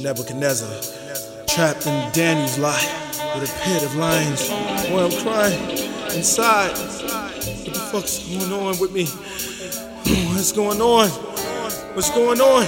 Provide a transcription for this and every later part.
Nebuchadnezzar, trapped in Daniel's lie with a pit of lions. Boy, I'm crying inside. What the fuck's going on with me? What's going on? What's going on?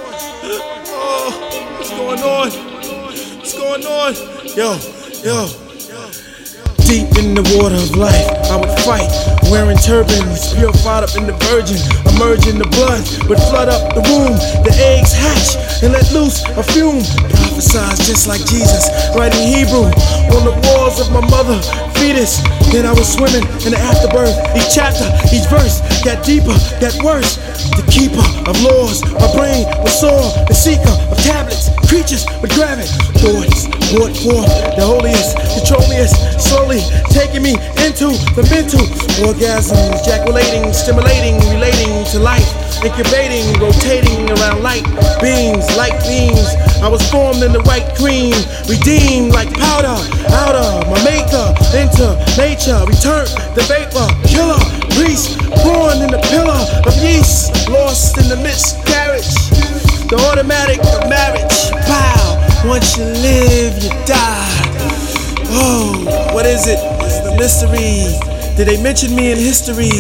Oh, what's going on? What's going on? Yo. Deep in the water of life, I would fight, wearing turbans, purified up in the virgin, emerge in the blood, would flood up the womb, the eggs hatch, and let loose a fume, prophesied just like Jesus, writing Hebrew, on the walls of my mother, fetus, then I was swimming in the afterbirth, each chapter, each verse, got deeper, got worse, the keeper of laws, my brain was sore, the seeker of tablets, creatures would grab it, thoughts, brought forth, the holiest, controliest, slowly taking me into the mental orgasms, ejaculating, stimulating, relating to life, incubating, rotating around light beams. I was formed in the white cream, redeemed like powder, out of my maker, into nature, returned the vapor, killer, priest, born in the pillar of yeast, lost in the miscarriage, the automatic of marriage, pow, once you live, you die. Oh, what is it? It's the mystery. Did they mention me in history?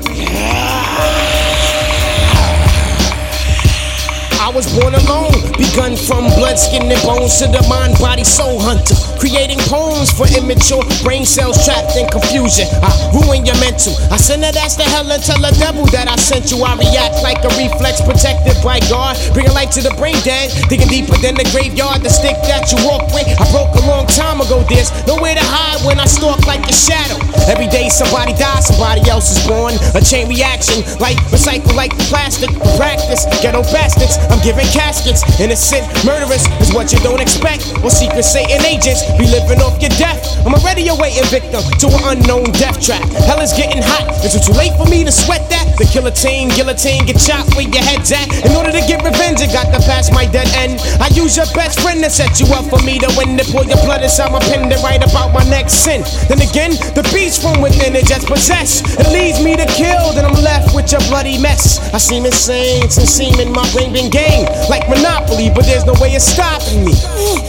I was born alone, begun from blood, skin, and bones to the mind, body, soul hunter. Creating poems for immature brain cells trapped in confusion. I ruin your mental. I send it as the hell and tell the devil that I sent you. I react like a reflex protected by God. Bringing light to the brain dead, digging deeper than the graveyard. The stick that you walk with, I broke a long time ago. There's nowhere to hide when I stalk like a shadow. Every day somebody dies, somebody else is born. A chain reaction, like recycle like plastic. For practice, ghetto bastards, I'm giving caskets. Innocent murderers is what you don't expect. Or secret Satan agents be living off your death. I'm already awaiting victim to an unknown death trap. Hell is getting hot. Is it too late for me to sweat that? The guillotine, get chopped where your head's at. In order to get revenge, I got to pass my dead end. I use your best friend to set you up for me to win. To pull your blood inside my pen, to write about my next sin. Then again, the beast from within it just possessed. It leads me to kill, then I'm left with your bloody mess. I seem insane, since seeming my brain been gained like Monopoly, but there's no way of stopping me.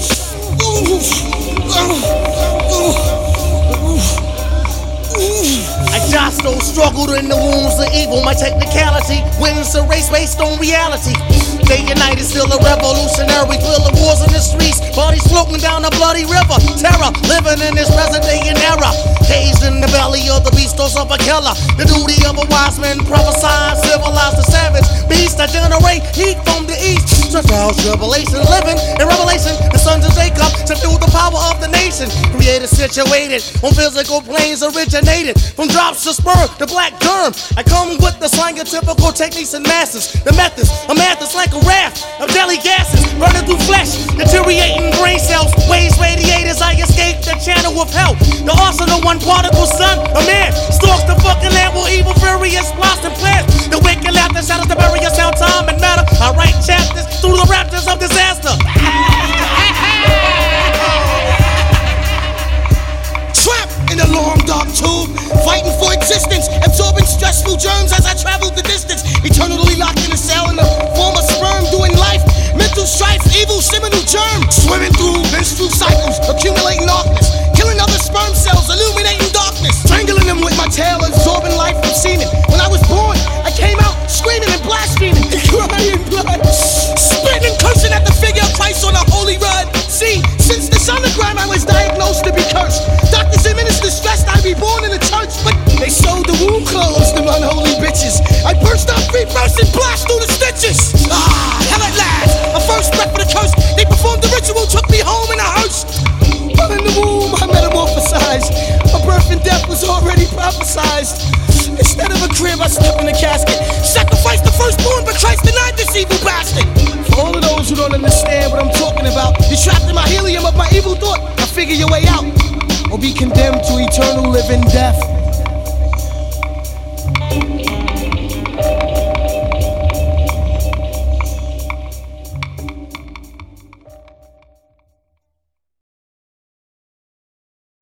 I jostle, struggled in the wombs of evil. My technicality wins the race based on reality. Day and night is still a revolutionary. Feel the wars in the streets, bodies floating down a bloody river. Terror, living in this present day in error. Caged in the belly of the beastos of a killer. The duty of a wise man, prophesied, civilized the savage. Beast that generate heat from the east. Trials, tribulation, living in revelation. The sons of Jacob subdue the power of the nation. Created, situated on physical planes, originated from drops of sperm to black germ. I come with the slang of typical techniques and masses. The methods, a mathis like a raft of deadly gases burning through flesh, deteriorating brain cells. Waves radiators, I escape the channel of hell. The arsenal, one particle son, a man stalks the fucking land with evil, furious plots and plans. The wicked laughter shadows the barrier, sound, time, and matter. I write chapters through the raptors of disaster. Trapped in a long dark tube, fighting for existence, absorbing stressful germs as I travel the distance. Eternally locked in a cell in the form of sperm, doing life, mental strife, evil seminal germ. Swimming through menstrual cycles, accumulating darkness, killing other sperm cells, illuminating darkness. Strangling them with my tail, absorbing life from semen. When I was born, I came out screaming and blaspheming, and crying blood, spitting and cursing at the figure of Christ on a holy rod. See, since the sonogram I was diagnosed to be cursed. Doctors and ministers stressed I'd be born in a church, but they sewed the womb closed, them unholy bitches. I burst out feet first and blast through the stitches. Hell at last, a first breath for the curse. They performed the ritual, took me home in a hearse. But in the womb I metamorphosized. My birth and death was already prophesized. Instead of a crib, I slept in a casket. Sacrificed the firstborn, but Christ denied this evil bastard. For all of those who don't understand what I'm talking about, you're trapped in my helium of my evil thought. Now figure your way out, or be condemned to eternal living death.